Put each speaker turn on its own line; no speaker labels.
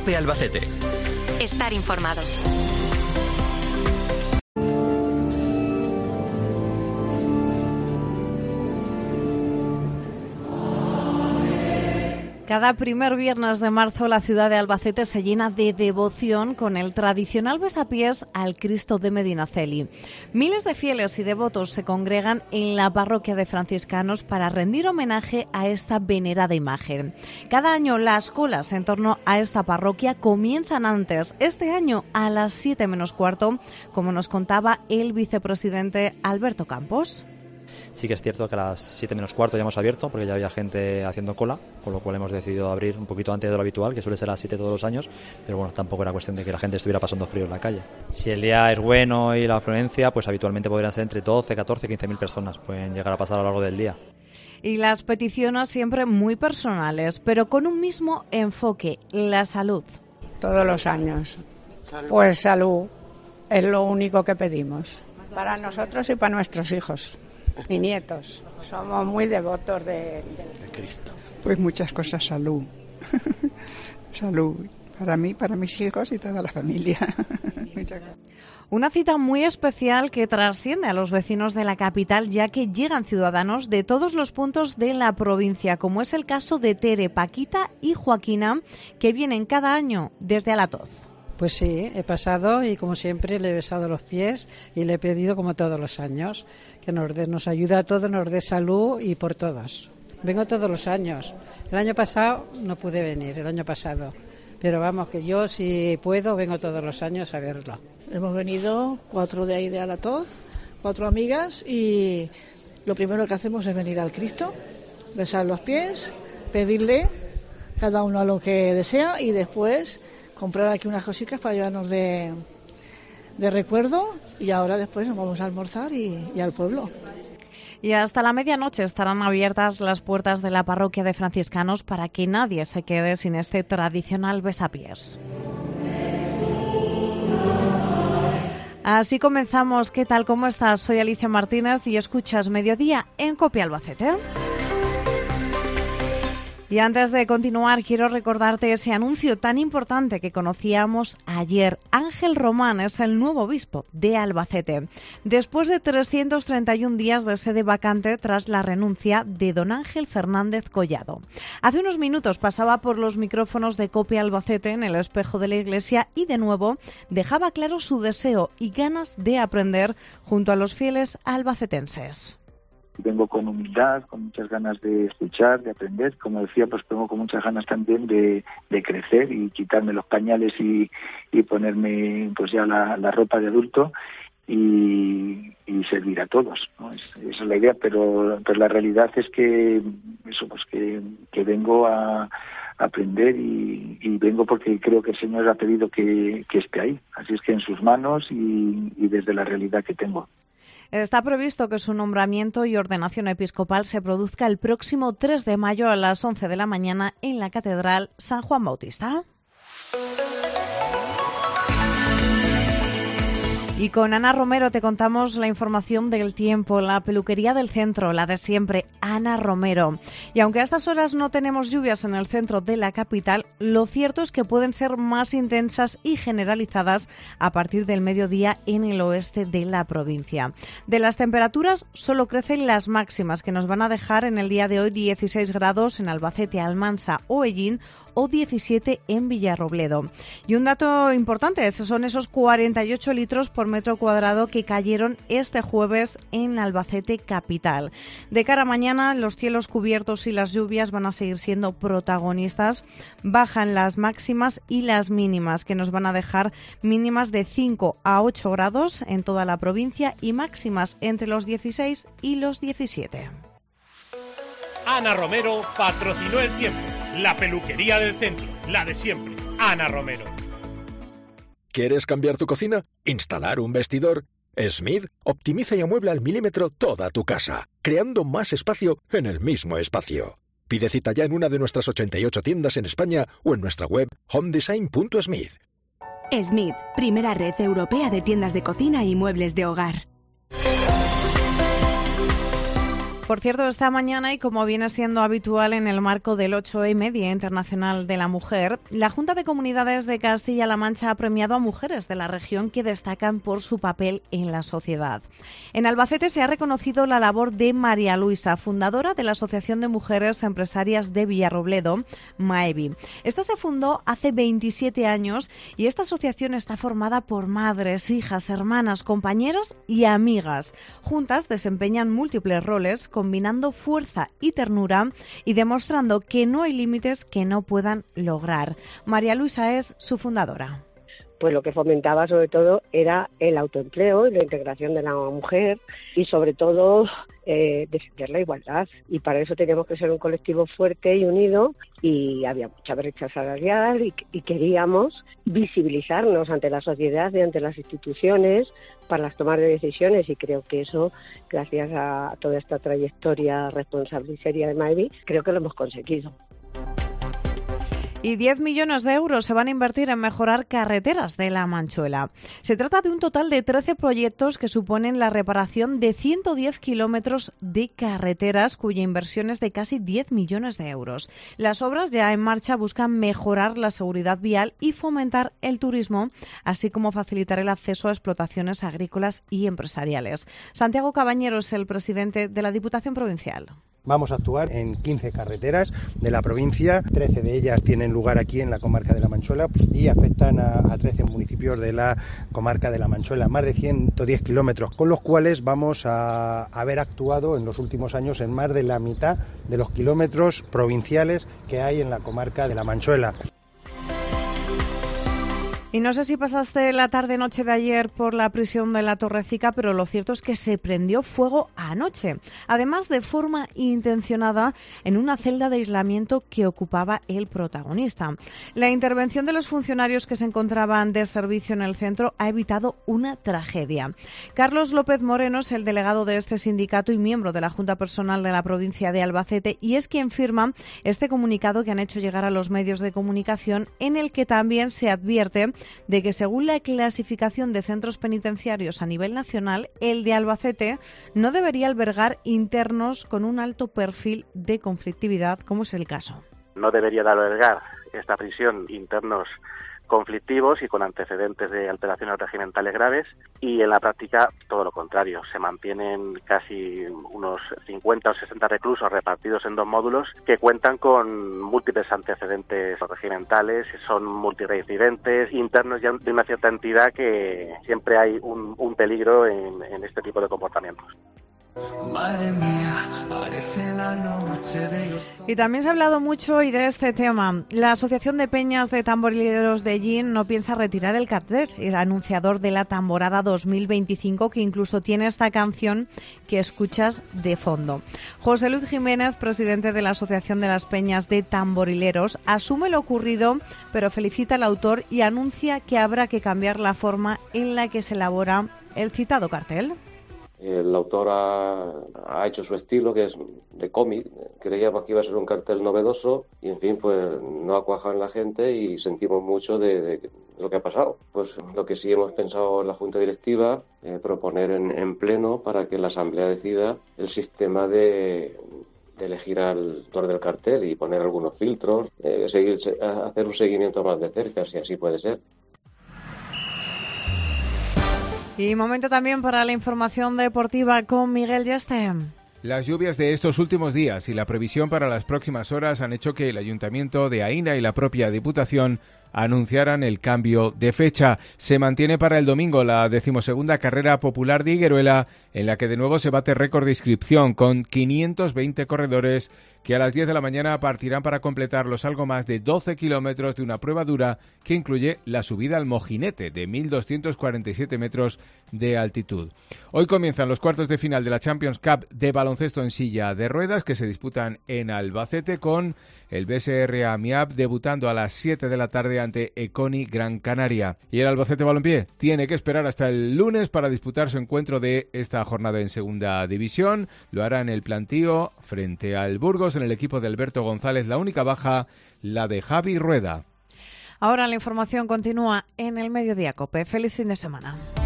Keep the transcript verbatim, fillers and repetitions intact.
COPE Albacete.
Estar informado.
Cada primer viernes de marzo la ciudad de Albacete se llena de devoción con el tradicional besapiés al Cristo de Medinaceli. Miles de fieles y devotos se congregan en la parroquia de franciscanos para rendir homenaje a esta venerada imagen. Cada año las colas en torno a esta parroquia comienzan antes, este año a las siete menos cuarto, como nos contaba el vicepresidente Alberto Campos.
Sí que es cierto que a las siete menos cuarto ya hemos abierto porque ya había gente haciendo cola, con lo cual hemos decidido abrir un poquito antes de lo habitual, que suele ser a las siete todos los años, pero bueno, tampoco era cuestión de que la gente estuviera pasando frío en la calle. Si el día es bueno y la afluencia, pues habitualmente podrían ser entre doce, catorce, quince mil personas, pueden llegar a pasar a lo largo del día.
Y las peticiones siempre muy personales, pero con un mismo enfoque, la salud.
Todos los años, pues salud es lo único que pedimos, para nosotros y para nuestros hijos y nietos. Somos muy devotos de, de...
de Cristo.
Pues muchas cosas, salud. Salud para mí, para mis hijos y toda la familia. Muchas gracias.
Una cita muy especial que trasciende a los vecinos de la capital, ya que llegan ciudadanos de todos los puntos de la provincia, como es el caso de Tere, Paquita y Joaquina, que vienen cada año desde Alatoz.
Pues sí, he pasado y como siempre le he besado los pies y le he pedido como todos los años que nos, de, nos ayude a todos, nos dé salud y por todos. Vengo todos los años. El año pasado no pude venir, el año pasado. Pero vamos, que yo si puedo vengo todos los años a verlo.
Hemos venido cuatro de ahí de Alatoz, cuatro amigas y lo primero que hacemos es venir al Cristo, besar los pies, pedirle cada uno a lo que desea y después comprar aquí unas cositas para llevarnos de, de recuerdo y ahora después nos vamos a almorzar y, y al pueblo.
Y hasta la medianoche estarán abiertas las puertas de la parroquia de franciscanos para que nadie se quede sin este tradicional besapiés. Así comenzamos. ¿Qué tal? ¿Cómo estás? Soy Alicia Martínez y escuchas Mediodía en COPE Albacete. Y antes de continuar, quiero recordarte ese anuncio tan importante que conocíamos ayer. Ángel Román es el nuevo obispo de Albacete. Después de trescientos treinta y un días de sede vacante tras la renuncia de don Ángel Fernández Collado. Hace unos minutos pasaba por los micrófonos de COPE Albacete en el espejo de la iglesia y de nuevo dejaba claro su deseo y ganas de aprender junto a los fieles albacetenses.
Vengo con humildad, con muchas ganas de escuchar, de aprender. Como decía, pues tengo con muchas ganas también de, de crecer y quitarme los pañales y, y ponerme pues ya la, la ropa de adulto y, y servir a todos, ¿no? Es, esa es la idea, pero pues la realidad es que eso pues que, que vengo a aprender y, y vengo porque creo que el Señor ha pedido que, que esté ahí. Así es que en sus manos y, y desde la realidad que tengo.
Está previsto que su nombramiento y ordenación episcopal se produzca el próximo tres de mayo a las once de la mañana en la Catedral San Juan Bautista. Y con Ana Romero te contamos la información del tiempo, la peluquería del centro, la de siempre, Ana Romero. Y aunque a estas horas no tenemos lluvias en el centro de la capital, lo cierto es que pueden ser más intensas y generalizadas a partir del mediodía en el oeste de la provincia. De las temperaturas solo crecen las máximas, que nos van a dejar en el día de hoy dieciséis grados en Albacete, Almansa o Ellín, o diecisiete en Villarrobledo. Y un dato importante, esos son esos cuarenta y ocho litros por metro cuadrado que cayeron este jueves en Albacete capital. De cara a mañana, los cielos cubiertos y las lluvias van a seguir siendo protagonistas. Bajan las máximas y las mínimas, que nos van a dejar mínimas de cinco a ocho grados en toda la provincia y máximas entre los dieciséis y los diecisiete.
Ana Romero patrocinó el tiempo. La peluquería del centro, la de siempre. Ana Romero.
¿Quieres cambiar tu cocina? ¿Instalar un vestidor? Smith optimiza y amuebla al milímetro toda tu casa, creando más espacio en el mismo espacio. Pide cita ya en una de nuestras ochenta y ocho tiendas en España o en nuestra web home design punto smith.
Smith, primera red europea de tiendas de cocina y muebles de hogar.
Por cierto, esta mañana, y como viene siendo habitual en el marco del ocho eme, Día Internacional de la Mujer, la Junta de Comunidades de Castilla-La Mancha ha premiado a mujeres de la región que destacan por su papel en la sociedad. En Albacete se ha reconocido la labor de María Luisa, fundadora de la Asociación de Mujeres Empresarias de Villarrobledo, MAEVI. Esta se fundó hace veintisiete años y esta asociación está formada por madres, hijas, hermanas, compañeras y amigas. Juntas desempeñan múltiples roles, combinando fuerza y ternura y demostrando que no hay límites que no puedan lograr. María Luisa es su fundadora.
Pues lo que fomentaba sobre todo era el autoempleo y la integración de la mujer y sobre todo eh, defender la igualdad. Y para eso teníamos que ser un colectivo fuerte y unido y había mucha brecha salarial y, y queríamos visibilizarnos ante la sociedad y ante las instituciones para las tomas de decisiones, y creo que eso, gracias a toda esta trayectoria responsable y seria de MAEVI, creo que lo hemos conseguido.
Y diez millones de euros se van a invertir en mejorar carreteras de La Manchuela. Se trata de un total de trece proyectos que suponen la reparación de ciento diez kilómetros de carreteras, cuya inversión es de casi diez millones de euros. Las obras ya en marcha buscan mejorar la seguridad vial y fomentar el turismo, así como facilitar el acceso a explotaciones agrícolas y empresariales. Santiago Cabañero es el presidente de la Diputación Provincial.
Vamos a actuar en quince carreteras de la provincia, trece de ellas tienen lugar aquí en la comarca de La Manchuela y afectan a, a trece municipios de la comarca de La Manchuela, más de ciento diez kilómetros, con los cuales vamos a haber actuado en los últimos años en más de la mitad de los kilómetros provinciales que hay en la comarca de La Manchuela.
Y no sé si pasaste la tarde-noche de ayer por la prisión de la Torrecica, pero lo cierto es que se prendió fuego anoche, además de forma intencionada en una celda de aislamiento que ocupaba el protagonista. La intervención de los funcionarios que se encontraban de servicio en el centro ha evitado una tragedia. Carlos López Moreno es el delegado de este sindicato y miembro de la Junta Personal de la provincia de Albacete y es quien firma este comunicado que han hecho llegar a los medios de comunicación, en el que también se advierte de que según la clasificación de centros penitenciarios a nivel nacional, el de Albacete no debería albergar internos con un alto perfil de conflictividad, como es el caso.
No debería de albergar esta prisión internos conflictivos y con antecedentes de alteraciones regimentales graves, y en la práctica todo lo contrario. Se mantienen casi unos cincuenta o sesenta reclusos repartidos en dos módulos que cuentan con múltiples antecedentes regimentales, son multireincidentes, internos ya de una cierta entidad, que siempre hay un, un peligro en, en este tipo de comportamientos.
Madre mía, parece la noche de los...
Y también se ha hablado mucho y de este tema. La Asociación de Peñas de Tamborileros de Llín no piensa retirar el cartel, el anunciador de la tamborada dos mil veinticinco, que incluso tiene esta canción que escuchas de fondo. José Luis Jiménez, presidente de la Asociación de las Peñas de Tamborileros, asume lo ocurrido, pero felicita al autor y anuncia que habrá que cambiar la forma en la que se elabora el citado cartel.
El autor ha, ha hecho su estilo, que es de cómic. Creíamos que iba a ser un cartel novedoso y, en fin, pues no ha cuajado en la gente y sentimos mucho de, de lo que ha pasado. Pues lo que sí hemos pensado en la Junta Directiva, eh, proponer en, en pleno para que la Asamblea decida el sistema de, de elegir al autor del cartel y poner algunos filtros, eh, seguir, hacer un seguimiento más de cerca, si así puede ser.
Y momento también para la información deportiva con Miguel Yeste.
Las lluvias de estos últimos días y la previsión para las próximas horas han hecho que el Ayuntamiento de Aína y la propia Diputación anunciaran el cambio de fecha. Se mantiene para el domingo la decimosegunda carrera popular de Higueruela, en la que de nuevo se bate récord de inscripción, con quinientos veinte corredores que a las diez de la mañana partirán para completar los algo más de doce kilómetros de una prueba dura que incluye la subida al Mojinete de mil doscientos cuarenta y siete metros de altitud. Hoy comienzan los cuartos de final de la Champions Cup de baloncesto en silla de ruedas, que se disputan en Albacete, con el B S R Amiab debutando a las siete de la tarde ante Econi Gran Canaria. Y el Albacete Balompié tiene que esperar hasta el lunes para disputar su encuentro de esta jornada en segunda división. Lo hará en el plantío frente al Burgos, en el equipo de Alberto González. La única baja, la de Javi Rueda.
Ahora la información continúa en el Mediodía COPE. Feliz fin de semana.